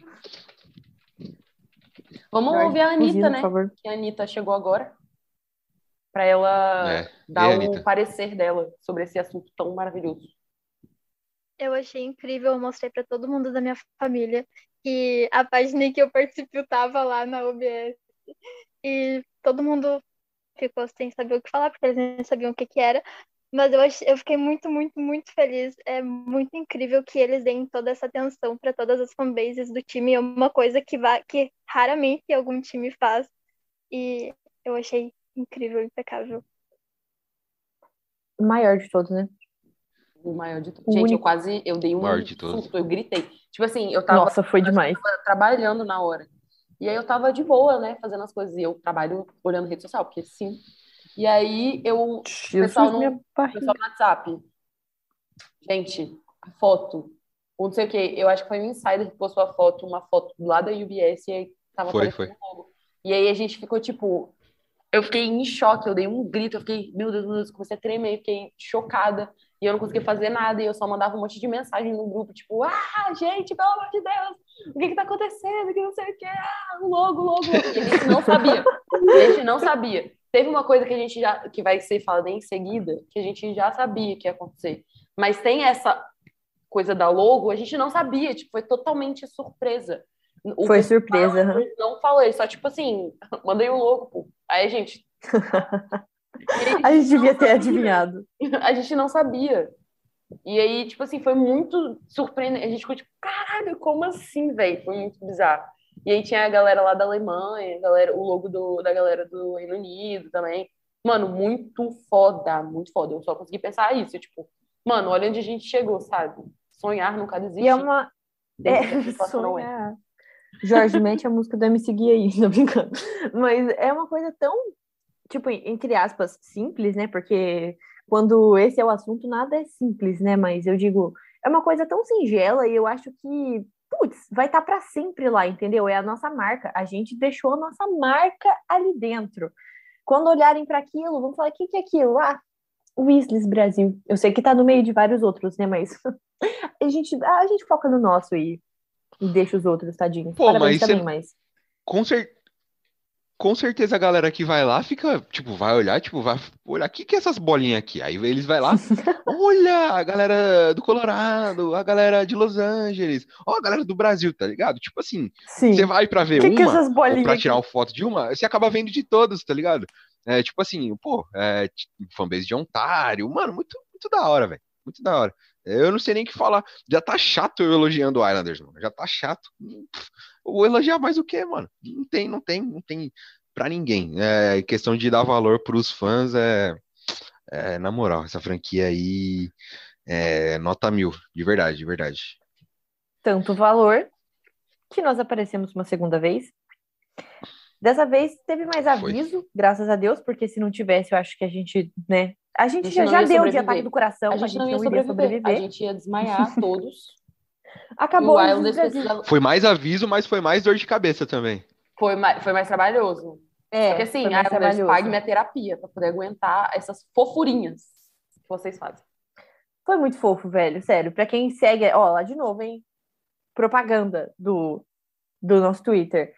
Vamos Jorge, ouvir a Anitta, buzina, né? por favor. Que a Anitta chegou agora, para ela É. dar E, o Anitta? parecer dela sobre esse assunto tão maravilhoso. Eu achei incrível, eu mostrei pra todo mundo da minha família que a página que eu participo tava lá na OBS. E todo mundo ficou sem saber o que falar, porque eles nem sabiam o que que era. Mas eu fiquei muito, muito, muito feliz. É muito incrível que eles deem toda essa atenção para todas as fanbases do time. É uma coisa que raramente algum time faz. E eu achei incrível, impecável. O maior de todos, né? O maior de todos. O Gente, único. eu dei um Maior de todos. surto, eu gritei. Tipo assim, eu tava Nossa, foi demais. trabalhando na hora. E aí eu tava de boa, né, fazendo as coisas. E eu trabalho olhando rede social, porque sim. E aí o pessoal Jesus, minha no barriga. WhatsApp. Gente, a foto. Ou não sei o quê. Eu acho que foi um insider que postou a foto, uma foto lá da UBS, e aí tava Foi. aparecendo o logo. E aí a gente ficou tipo. Eu fiquei em choque, eu dei um grito, eu fiquei, meu Deus, comecei a tremer, fiquei chocada. e eu não conseguia fazer nada, e eu só mandava um monte de mensagem no grupo, tipo, gente, pelo amor de Deus, o que tá acontecendo? Que não sei o que, o logo. E a gente não sabia. Teve uma coisa que a gente que vai ser falada em seguida, que a gente já sabia que ia acontecer. Mas tem essa coisa da logo, a gente não sabia, tipo, foi totalmente surpresa. Foi surpresa. Não falei, só tipo assim, mandei o logo, pô. Aí a gente. A gente devia ter adivinhado. A gente não sabia. E aí, tipo assim, foi muito surpreendente. A gente ficou tipo, caralho, como assim, velho? Foi muito bizarro. E aí tinha a galera lá da Alemanha, o logo da galera do Reino Unido também. Mano, muito foda, muito foda. Eu só consegui pensar isso, tipo, mano, olha onde a gente chegou, sabe? Sonhar nunca desistir. E é uma... sonhar. Jorge, mete a música do MC Gui aí, não brincando. Mas é uma coisa tão, tipo, entre aspas, simples, né? Porque quando esse é o assunto, nada é simples, né? Mas eu digo, é uma coisa tão singela e eu acho que, putz, vai estar para sempre lá, entendeu? É a nossa marca. A gente deixou a nossa marca ali dentro. Quando olharem para aquilo, vão falar, o que é aquilo? Weasleys Brasil. Eu sei que tá no meio de vários outros, né? Mas a gente foca no nosso e deixa os outros, tadinhos. Pô, parabéns mas também, mas... Com certeza a galera que vai lá fica, tipo, vai olhar, o que é essas bolinhas aqui? Aí eles vai lá, olha, a galera do Colorado, a galera de Los Angeles, ó, a galera do Brasil, tá ligado? Tipo assim, Sim. você vai pra ver que uma, essas bolinhas ou pra aqui? tirar uma foto de uma, você acaba vendo de todos, tá ligado? É, tipo assim, fanbase de Ontário, mano, muito, muito da hora, velho, muito da hora. Eu não sei nem o que falar, já tá chato eu elogiando o Islanders, mano, já tá chato. Vou elogiar mais o quê, mano? Não tem pra ninguém. É questão de dar valor pros fãs, na moral, essa franquia aí é nota 1000, de verdade, de verdade. Tanto valor que nós aparecemos uma segunda vez. Dessa vez teve mais aviso, graças a Deus, porque se não tivesse, eu acho que a gente, né? A gente já deu de ataque do coração, a gente não ia sobreviver. A gente ia desmaiar todos. Acabou o o Brasil. Foi mais aviso, mas foi mais dor de cabeça também. Foi mais trabalhoso. Porque assim, pague minha terapia pra poder aguentar essas fofurinhas que vocês fazem. Foi muito fofo, velho, sério. Pra quem segue, ó, lá de novo, hein? Propaganda do nosso Twitter.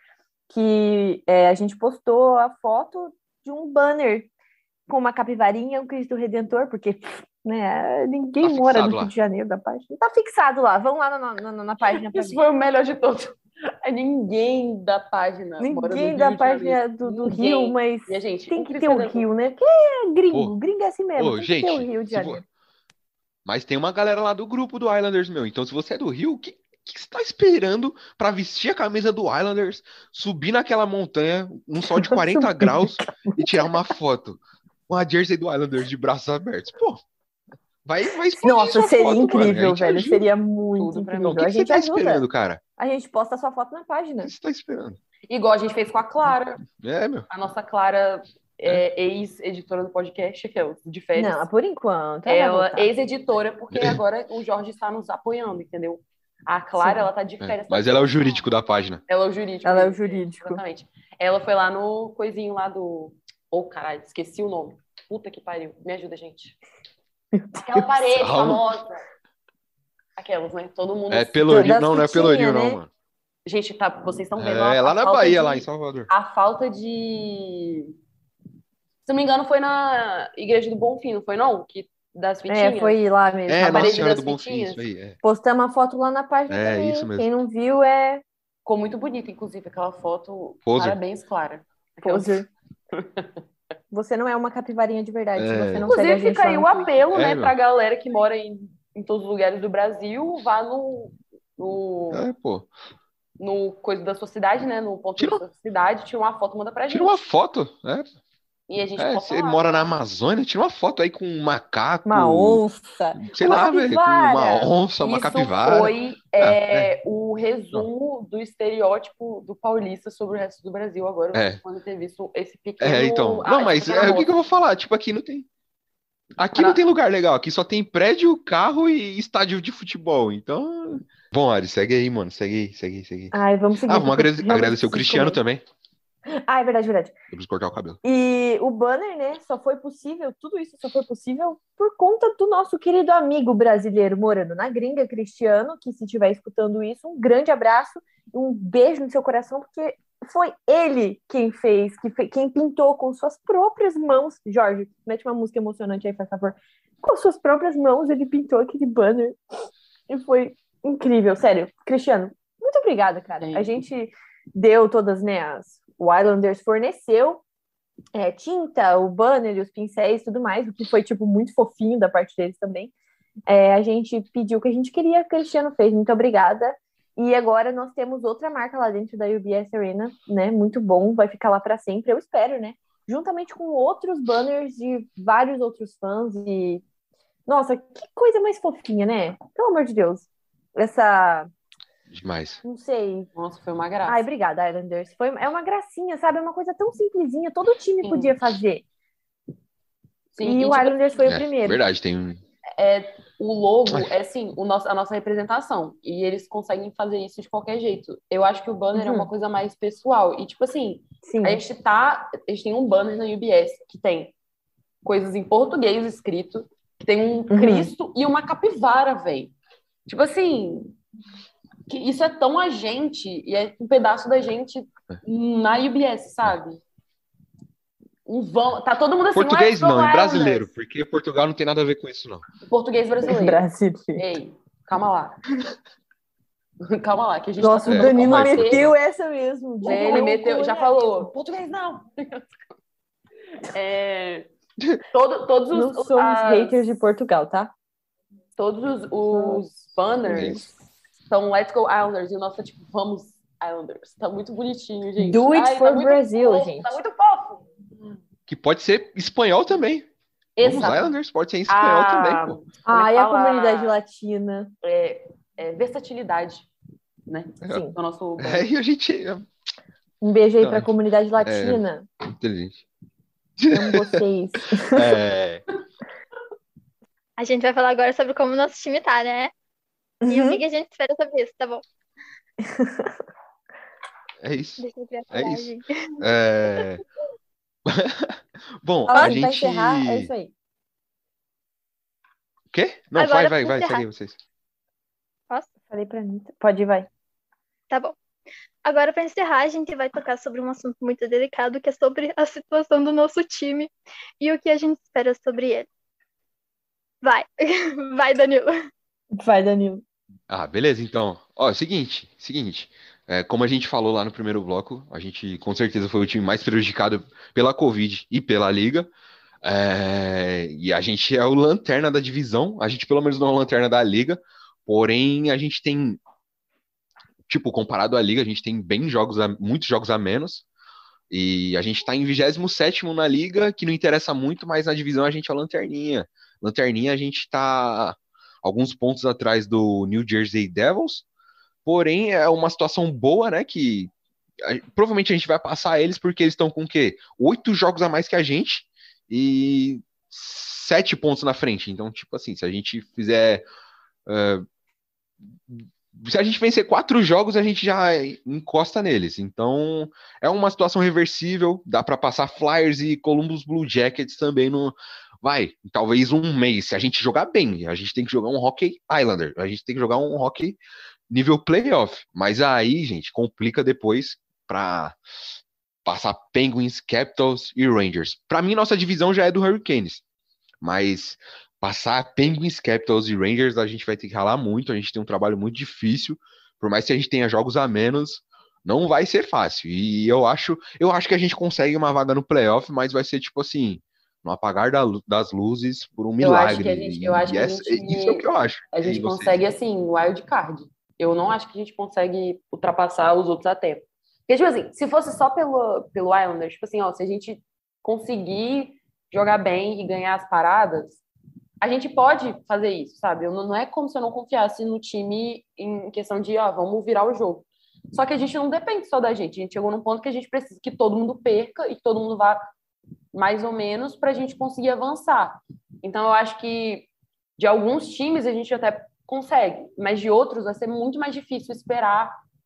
Que a gente postou a foto de um banner com uma capivarinha e um Cristo Redentor, porque né, ninguém mora no Rio de Janeiro da página. Tá fixado lá, vão lá na página. Isso foi o melhor de todos. Ninguém da página. Ninguém da página do Rio, mas gente, tem que ter o Rio, né? Porque é gringo, gringo é assim mesmo. Tem que ter o Rio de Janeiro. Mas tem uma galera lá do grupo do Islanders, meu. Então, se você é do Rio, o que você tá esperando pra vestir a camisa do Islanders, subir naquela montanha, um sol de 40 graus e tirar uma foto com a jersey do Islanders de braços abertos? Pô, vai explodir. Nossa, seria foto, incrível, mano. Velho. Seria muito incrível. O que você tá esperando, cara? A gente posta a sua foto na página. O que você tá esperando? Igual a gente fez com a Clara. Meu. A nossa Clara, ex-editora do podcast, que é de férias. Não, por enquanto. Ela ex-editora, porque agora o Jorge está nos apoiando, entendeu? A Clara, ela tá de férias. Mas ela é o jurídico da página. Ela é o jurídico. Ela é o jurídico. Exatamente. Ela foi lá no coisinho lá do... Caralho, esqueci o nome. Puta que pariu. Me ajuda, gente. Aquela parede famosa. Aquelas, né? Todo mundo... É Pelourinho. Não é Pelourinho, né? não, mano. Gente, vocês estão vendo... É lá na Bahia, lá em Salvador. A falta de... Se não me engano, foi na Igreja do Bonfim, não foi, não? Das fitinhas. Foi lá mesmo. Nossa Senhora do Bonfim, isso aí. Postamos uma foto lá na página também. Isso mesmo. Quem não viu, Ficou muito bonita, inclusive, aquela foto. Poser. Parabéns, Clara. Poser. Você não é uma capivarinha de verdade, se você não inclusive, segue a gente fica aí o apelo, né, meu. pra galera que mora em todos os lugares do Brasil, vá no coisa da sua cidade, né, no ponto da sua cidade, tira uma foto, manda pra gente. Tira uma foto, E a gente você mora na Amazônia, tira uma foto aí com um macaco. Uma onça. Sei lá, velho. Com uma onça, uma capivara. Isso foi o resumo do estereótipo do paulista sobre o resto do Brasil. Agora, quando ter visto esse pequeno... então. Não, mas o que eu vou falar? Tipo, aqui não tem... Aqui não tem lugar legal. Aqui só tem prédio, carro e estádio de futebol. Então... Bom, Ari, segue aí, mano. Segue aí. Ai, vamos seguir. Vamos agradecer o Cristiano também. Ah, é verdade, verdade. Eu preciso cortar o cabelo. E o banner, né, só foi possível, tudo isso só foi possível por conta do nosso querido amigo brasileiro morando na gringa, Cristiano, que se estiver escutando isso, um grande abraço, um beijo no seu coração, porque foi ele quem fez, quem pintou com suas próprias mãos. Jorge, mete uma música emocionante aí, faz favor. Com suas próprias mãos, ele pintou aquele banner. E foi incrível, sério. Cristiano, muito obrigada, cara. Sim. A gente deu todas, né, o Islanders forneceu tinta, o banner, os pincéis e tudo mais, o que foi, tipo, muito fofinho da parte deles também. A gente pediu o que a gente queria, o Cristiano fez. Muito obrigada. E agora nós temos outra marca lá dentro da UBS Arena, né? Muito bom, vai ficar lá para sempre, eu espero, né? Juntamente com outros banners de vários outros fãs e... Nossa, que coisa mais fofinha, né? Pelo amor de Deus. Essa... Demais. Não sei. Nossa, foi uma graça. Ai, obrigada, Islanders. É uma gracinha, sabe? É uma coisa tão simplesinha, todo time Sim. podia fazer. Sim, E o tipo, Islanders foi o primeiro. Verdade, tem um. o logo é assim, a nossa representação. E eles conseguem fazer isso de qualquer jeito. Eu acho que o banner é uma coisa mais pessoal. E, tipo assim, Sim. a gente tem um banner na UBS que tem coisas em português escrito, que tem um Cristo e uma capivara, velho. Tipo assim, que isso é tão a gente, e é um pedaço da gente na UBS, sabe? Tá todo mundo assim, Português não, em Islanders. brasileiro, porque Portugal não tem nada a ver com isso, não. Português brasileiro. Brasileiro. Ei, calma lá. Calma lá, que a gente Nossa, tá o Danilo calma aí, meteu essa mesmo. Ele meteu, já falou. Português não. Todos Não os somos haters de Portugal, tá? Todos os banners são Let's Go Islanders. E o nosso é tipo, vamos Islanders. Tá muito bonitinho, gente. Do it for tá Brazil, fofo, gente. Tá muito fofo. Que pode ser espanhol também. Vamos Exato. Islanders, pode ser em espanhol também, pô. E a comunidade latina. Versatilidade, né? Sim. Do nosso E a gente... Um beijo aí pra comunidade latina. Inteligente. Amo vocês. A gente vai falar agora sobre como o nosso time tá, né? E o que a gente espera sobre isso, tá bom? É isso. Deixa eu criar É coragem. isso. Bom, Fala, a gente... Pra encerrar, é isso aí. O quê? Não, Agora, vai, pra segue encerrar. aí vocês. Posso? Falei pra Anitta. Pode ir, vai. Tá bom. Agora, para encerrar, a gente vai tocar sobre um assunto muito delicado, que é sobre a situação do nosso time e o que a gente espera sobre ele. Vai. Vai, Danilo. Vai, Danilo. Beleza, então. Seguinte. Como a gente falou lá no primeiro bloco, a gente com certeza foi o time mais prejudicado pela Covid e pela Liga. E a gente é o lanterna da divisão. A gente pelo menos não é o lanterna da Liga. Porém, a gente tem... Tipo, comparado à Liga, a gente tem muitos jogos a menos. E a gente tá em 27º na Liga, que não interessa muito, mas na divisão a gente é a lanterninha. Lanterninha, a gente tá alguns pontos atrás do New Jersey Devils. Porém, é uma situação boa, né? Que provavelmente a gente vai passar eles, porque eles estão com o quê? 8 jogos a mais que a gente e 7 pontos na frente. Então, tipo assim, se a gente fizer... se a gente vencer 4 jogos, a gente já encosta neles. Então, é uma situação reversível. Dá para passar Flyers e Columbus Blue Jackets também no... talvez um mês. Se a gente jogar bem, a gente tem que jogar um Hockey Islander. A gente tem que jogar um Hockey nível playoff. Mas aí, gente, complica depois para passar Penguins, Capitals e Rangers. Para mim, nossa divisão já é do Hurricanes. Mas passar Penguins, Capitals e Rangers, a gente vai ter que ralar muito. A gente tem um trabalho muito difícil. Por mais que a gente tenha jogos a menos, não vai ser fácil. E eu acho que a gente consegue uma vaga no playoff, mas vai ser tipo assim, no apagar das luzes por um milagre. Eu acho que isso é o que eu acho. A gente consegue, assim, wild card. Eu não acho que a gente consegue ultrapassar os outros a tempo. Porque, tipo assim, se fosse só pelo Islanders, tipo assim, se a gente conseguir jogar bem e ganhar as paradas, a gente pode fazer isso, sabe? Não é como se eu não confiasse no time em questão de, vamos virar o jogo. Só que a gente não depende só da gente. A gente chegou num ponto que a gente precisa que todo mundo perca e que todo mundo vá mais ou menos para a gente conseguir avançar. Então, eu acho que de alguns times a gente até consegue, mas de outros vai ser muito mais difícil esperar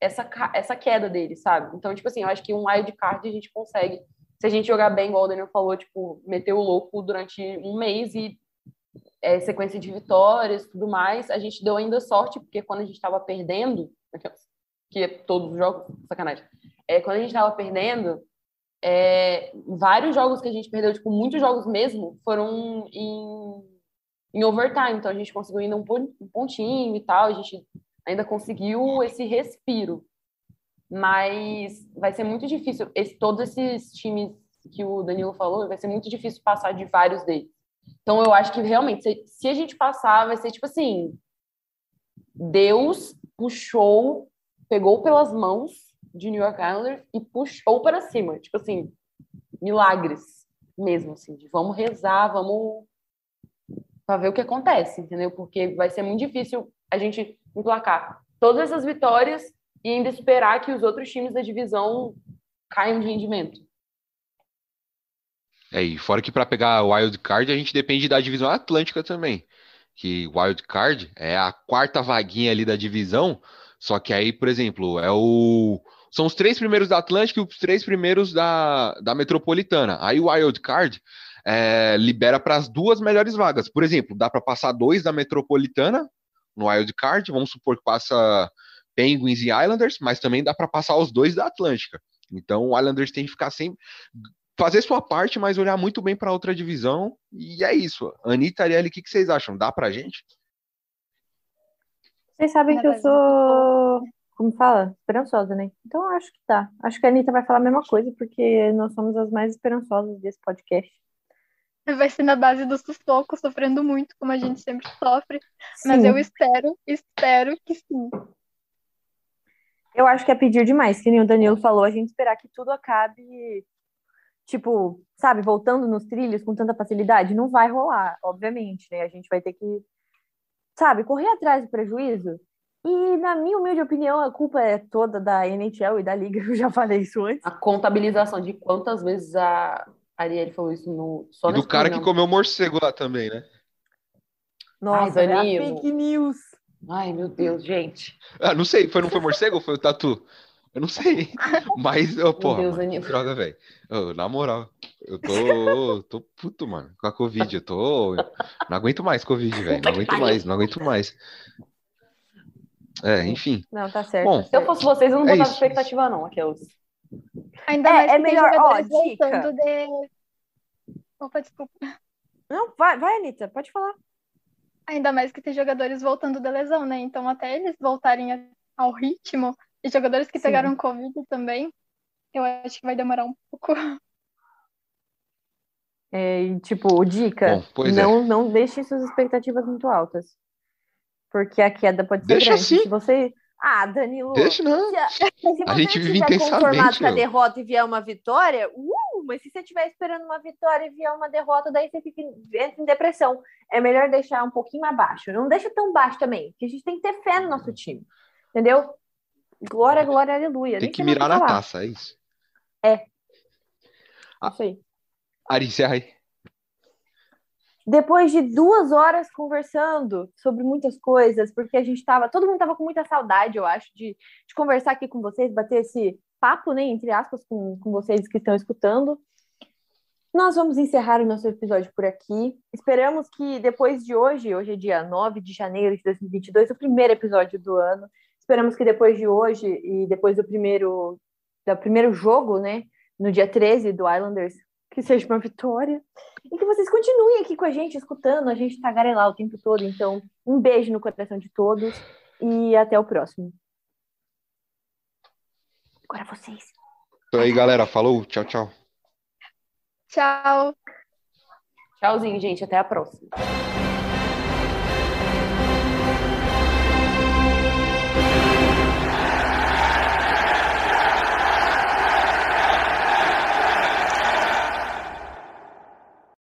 essa queda dele, sabe? Então, tipo assim, eu acho que um wild card a gente consegue, se a gente jogar bem, igual o Daniel falou, tipo, meter o louco durante um mês e sequência de vitórias, tudo mais, a gente deu ainda sorte, porque quando a gente tava perdendo, que é todos os jogos, sacanagem, quando a gente tava perdendo, vários jogos que a gente perdeu, tipo, muitos jogos mesmo, foram em overtime, então a gente conseguiu ainda um pontinho e tal, a gente ainda conseguiu esse respiro, mas vai ser muito difícil, todos esses times que o Danilo falou, vai ser muito difícil passar de vários deles. Então eu acho que realmente, se a gente passar, vai ser tipo assim, Deus puxou, pegou pelas mãos de New York Islanders e puxou para cima, tipo assim, milagres mesmo, assim, de vamos rezar, vamos para ver o que acontece, entendeu? Porque vai ser muito difícil a gente emplacar todas essas vitórias e ainda esperar que os outros times da divisão caiam de rendimento. E fora que para pegar o Wild Card a gente depende da divisão Atlântica também, que Wild Card é a quarta vaguinha ali da divisão, só que aí, por exemplo, são os 3 primeiros da Atlântica e os 3 primeiros da Metropolitana. Aí o Wild Card libera para as 2 melhores vagas. Por exemplo, dá para passar 2 da Metropolitana no Wild Card, vamos supor que passa Penguins e Islanders, mas também dá para passar os 2 da Atlântica. Então o Islanders tem que ficar sempre fazer sua parte, mas olhar muito bem para outra divisão. E é isso. Anitta, Arielle, o que vocês acham? Dá pra gente? Vocês sabem que eu sou, como fala, esperançosa, né? Então eu acho que tá. Acho que a Anitta vai falar a mesma coisa, porque nós somos as mais esperançosas desse podcast. Vai ser na base do sufoco, sofrendo muito, como a gente sempre sofre. Sim. Mas eu espero que sim. Eu acho que é pedir demais, que nem o Danilo falou, a gente esperar que tudo acabe, tipo, sabe, voltando nos trilhos com tanta facilidade. Não vai rolar, obviamente, né? A gente vai ter que, sabe, correr atrás do prejuízo. E, na minha humilde opinião, a culpa é toda da NHL e da Liga, eu já falei isso antes. A contabilização de quantas vezes a Arielle falou isso só e do cara que comeu morcego lá também, né? Nossa, ai, Danilo. Fake news. Ai, meu Deus, gente. Não sei, não foi morcego ou foi o tatu? Eu não sei. Mas, porra, Deus, mano, droga, velho. Na moral, eu tô puto, mano, com a Covid. Não aguento mais Covid, velho. Não aguento mais. Enfim. Não, tá certo. Bom, se eu fosse vocês, eu não botava expectativa, não, aqueles. Ainda mais que melhor, tem jogadores dica. voltando de... Opa, desculpa. Não, vai, Anitta, pode falar. Ainda mais que tem jogadores voltando da lesão, né? Então, até eles voltarem ao ritmo, e jogadores que pegaram Covid também, eu acho que vai demorar um pouco. Tipo, dica, não deixe suas expectativas muito altas. Porque a queda pode ser grande. Assim. Se você... Danilo. Deixa não. Se a gente vive estiver conformado com a meu. derrota e vier uma vitória, mas se você estiver esperando uma vitória e vier uma derrota, daí você entra em depressão. É melhor deixar um pouquinho abaixo. Não deixa tão baixo também, porque a gente tem que ter fé no nosso time. Entendeu? Glória, glória, aleluia. Tem que mirar na taça, é isso. Isso aí. Ari, encerra aí. Depois de 2 horas conversando sobre muitas coisas, porque todo mundo tava com muita saudade, eu acho, de conversar aqui com vocês, bater esse papo, né, entre aspas, com vocês que estão escutando. Nós vamos encerrar o nosso episódio por aqui. Esperamos que depois de hoje é dia 9 de janeiro de 2022, o primeiro episódio do ano, esperamos que depois de hoje e depois do primeiro jogo, né, no dia 13 do Islanders, que seja uma vitória. E que vocês continuem aqui com a gente, escutando a gente tagarelar o tempo todo. Então, um beijo no coração de todos e até o próximo. Agora vocês. Então aí, galera. Falou. Tchau, tchau. Tchau. Tchauzinho, gente. Até a próxima.